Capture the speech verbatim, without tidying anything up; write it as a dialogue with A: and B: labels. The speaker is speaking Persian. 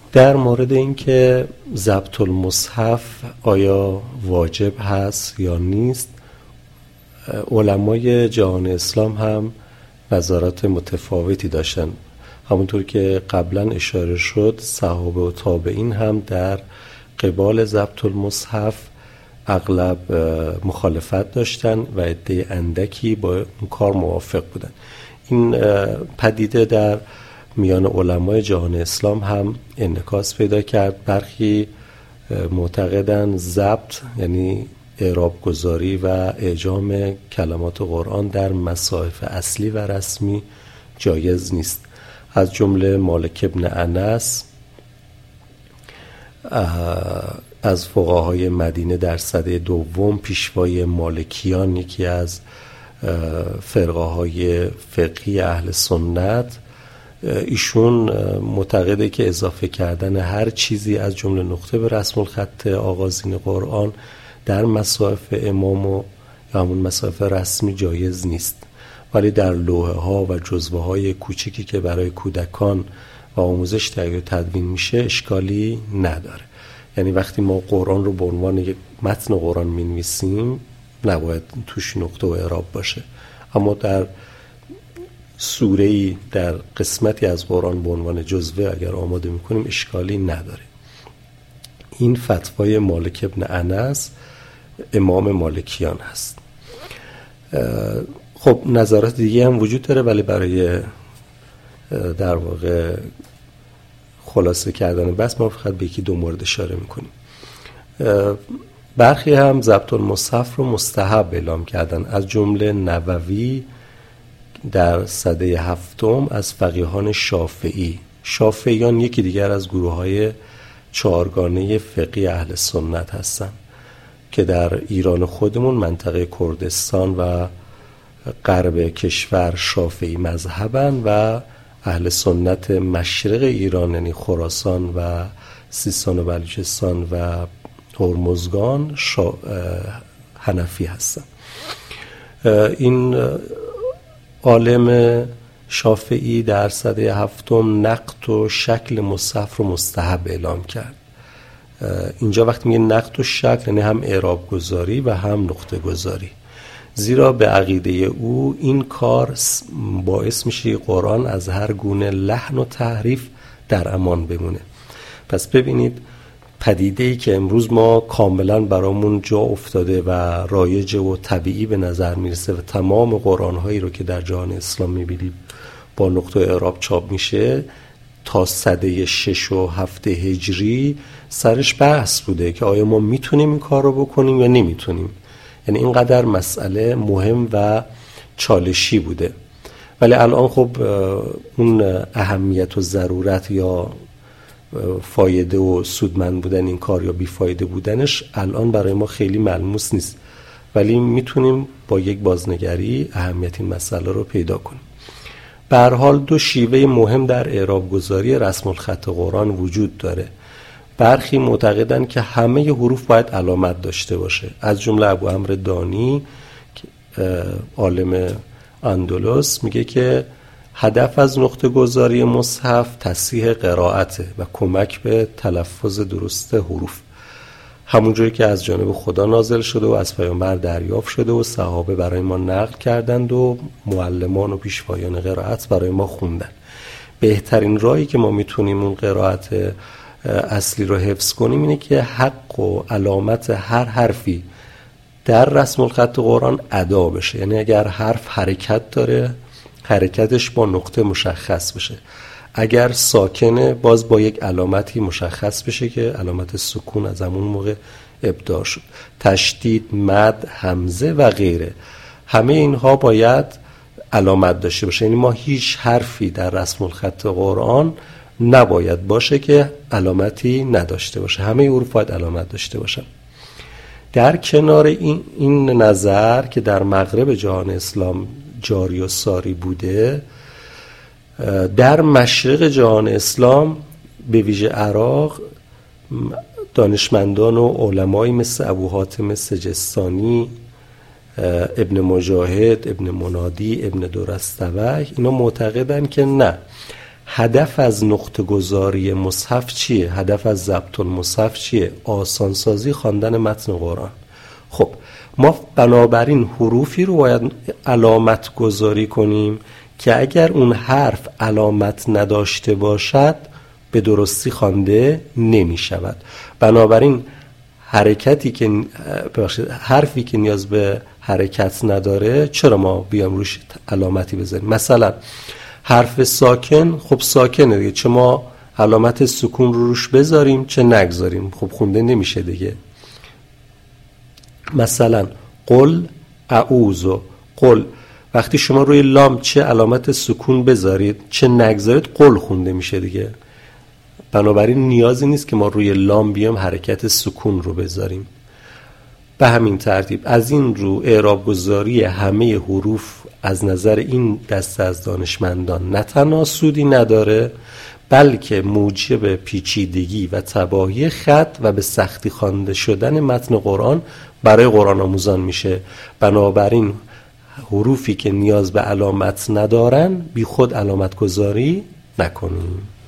A: در مورد اینکه ضبط المصحف آیا واجب هست یا نیست، علمای جهان اسلام هم نظرات متفاوتی داشتن. همونطور که قبلا اشاره شد، صحابه و تابعین هم در قبال ضبط المصحف اغلب مخالفت داشتن و عده اندکی با اون کار موافق بودن. این پدیده در میان علمای جهان اسلام هم انعکاس پیدا کرد. برخی معتقدن ضبط یعنی اعراب گذاری و اعجام کلمات قرآن در مصاحف اصلی و رسمی جایز نیست. از جمله مالک ابن انس از فقهای مدینه در سده دوم، پیشوای مالکیان، یکی از فرقه های فقهی اهل سنت، ایشون معتقده که اضافه کردن هر چیزی از جمله نقطه به رسم الخط آغازین قرآن در مصاحف امام و یا همون مصاحف رسمی جایز نیست، ولی در لوحه ها و جزوه های کوچیکی که برای کودکان و آموزش تهیه و تدوین میشه اشکالی نداره. یعنی وقتی ما قرآن رو به عنوان یک متن قرآن می‌نویسیم نباید توش نقطه و اعراب باشه، اما در سوره‌ای در قسمتی از قرآن به عنوان جزوه اگر آماده میکنیم اشکالی نداره. این فتوای مالک ابن انس امام مالکیان هست. خب نظرات دیگه هم وجود داره، ولی برای در واقع خلاصه کردن بس ما فقط به یکی دو مورد اشاره میکنیم. برخی هم ضبط المصحف رو مستحب اعلام کردن، از جمله نووی در سده هفتم از فقیهان شافعی. شافعیان یکی دیگر از گروه های چهارگانه فقهی اهل سنت هستن که در ایران خودمون منطقه کردستان و غرب کشور شافعی مذهبن و اهل سنت مشرق ایران یعنی خراسان و سیستان و بلوچستان و هرمزگان شا... حنفی هستن. این عالم شافعی در سده هفتم نقط و شکل مصحف رو مستحب اعلام کرد. اینجا وقتی میگه نقط و شکل یعنی هم اعراب گذاری و هم نقطه گذاری، زیرا به عقیده او این کار باعث میشه قرآن از هر گونه لحن و تحریف در امان بمونه. پس ببینید پدیده‌ای که امروز ما کاملا برامون جا افتاده و رایج و طبیعی به نظر میرسه و تمام قرآن‌هایی رو که در جهان اسلام میبینیم با نقطه اعراب چاپ میشه، تا سده شش و هفت هجری سرش بحث بوده که آیا ما میتونیم این کار رو بکنیم یا نمیتونیم. یعنی اینقدر مسئله مهم و چالشی بوده. ولی الان خب اون اهمیت و ضرورت یا فایده و سودمند بودن این کار یا بیفایده بودنش الان برای ما خیلی ملموس نیست، ولی میتونیم با یک بازنگری اهمیت این مسئله رو پیدا کنیم. به هر حال دو شیوه مهم در اعراب گذاری رسم الخط قرآن وجود داره. برخی معتقدن که همه حروف باید علامت داشته باشه، از جمله ابو عمرو دانی عالم اندلس میگه که هدف از نقطه گذاری مصحف تصحیح قرائته و کمک به تلفظ درست حروف، همونجوری که از جانب خدا نازل شده و از پیامبر دریافت شده و صحابه برای ما نقل کردند و معلمان و پیشوایان قرائت برای ما خوندن. بهترین راهی که ما میتونیم اون قرائت اصلی رو حفظ کنیم اینه که حق و علامت هر حرفی در رسم الخط قرآن ادا بشه. یعنی اگر حرف حرکت داره حرکتش با نقطه مشخص بشه، اگر ساکنه باز با یک علامتی مشخص بشه که علامت سکون از همون موقع ابداع شد. تشدید، مد، همزه و غیره، همه اینها باید علامت داشته باشه. یعنی ما هیچ حرفی در رسم الخط قرآن نباید باشه که علامتی نداشته باشه، همه حروف باید علامت داشته باشن. در کنار این, این نظر که در مغرب جهان اسلام جاری و ساری بوده، در مشرق جهان اسلام به ویژه عراق دانشمندان و علمایی مثل ابو حاتم سجستانی، ابن مجاهد، ابن منادی، ابن درستوی، اینا معتقدن که نه، هدف از نقطه گذاری مصحف چیه؟ هدف از ضبط المصحف چیه؟ آسانسازی خواندن متن قرآن. خب ما بنابراین حروفی رو باید علامت گذاری کنیم که اگر اون حرف علامت نداشته باشد به درستی خوانده نمی شود. بنابراین حرکتی که ببخشید حرفی که نیاز به حرکت نداره چرا ما بیام روش علامتی بذاریم؟ مثلا حرف ساکن، خب ساکنه دیگه، چه ما علامت سکون رو روش بذاریم چه نگذاریم، خب خونده نمیشه دیگه. مثلا قل اعوذ، قل وقتی شما روی لام چه علامت سکون بذارید چه نگذارید قل خونده میشه دیگه. بنابراین نیازی نیست که ما روی لام بیام حرکت سکون رو بذاریم. به همین ترتیب از این رو اعراب گذاری همه حروف از نظر این دسته از دانشمندان نه تنها سودی نداره بلکه موجب پیچیدگی و تباهی خط و به سختی خوانده شدن متن قرآن برای قرآن آموزان میشه. بنابراین حروفی که نیاز به علامت ندارن بی خود علامت گذاری نکنیم.